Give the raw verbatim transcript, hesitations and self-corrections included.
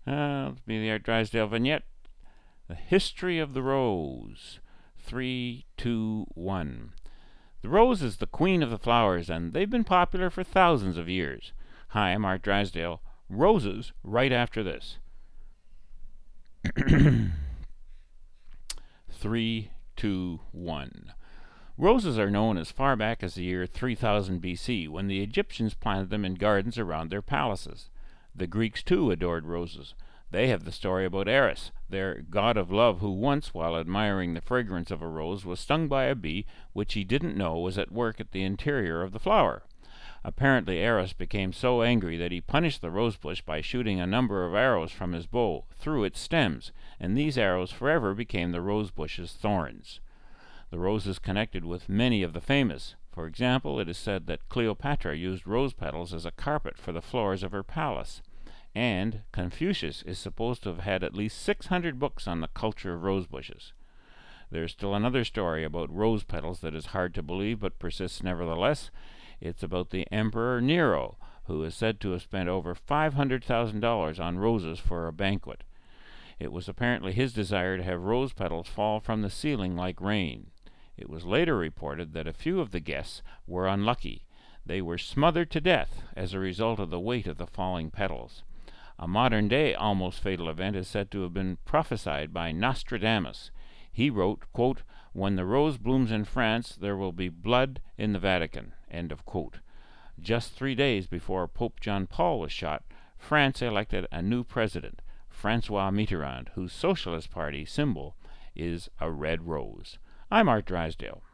Uh, let's be the Art Drysdale vignette. The History of the Rose. Three, two, one. The rose is the queen of the flowers, and they've been popular for thousands of years. Hi, I'm Art Drysdale. Roses right after this. Three, two, one. Roses are known as far back as the year three thousand B C, when the Egyptians planted them in gardens around their palaces. The Greeks, too, adored roses. They have the story about Eros, their god of love, who once, while admiring the fragrance of a rose, was stung by a bee which he didn't know was at work at the interior of the flower. Apparently Eros became so angry that he punished the rosebush by shooting a number of arrows from his bow through its stems, and these arrows forever became the rosebush's thorns. The rose is connected with many of the famous. For example, it is said that Cleopatra used rose petals as a carpet for the floors of her palace, and Confucius is supposed to have had at least six hundred books on the culture of rosebushes. There is still another story about rose petals that is hard to believe but persists nevertheless. It's about the Emperor Nero, who is said to have spent over five hundred thousand dollars on roses for a banquet. It was apparently his desire to have rose petals fall from the ceiling like rain. It was later reported that a few of the guests were unlucky. They were smothered to death as a result of the weight of the falling petals. A modern-day almost fatal event is said to have been prophesied by Nostradamus. He wrote, quote, "When the rose blooms in France, there will be blood in the Vatican." End of quote. Just three days before Pope John Paul was shot, France elected a new president, Francois Mitterrand, whose Socialist Party symbol is a red rose. I'm Art Drysdale.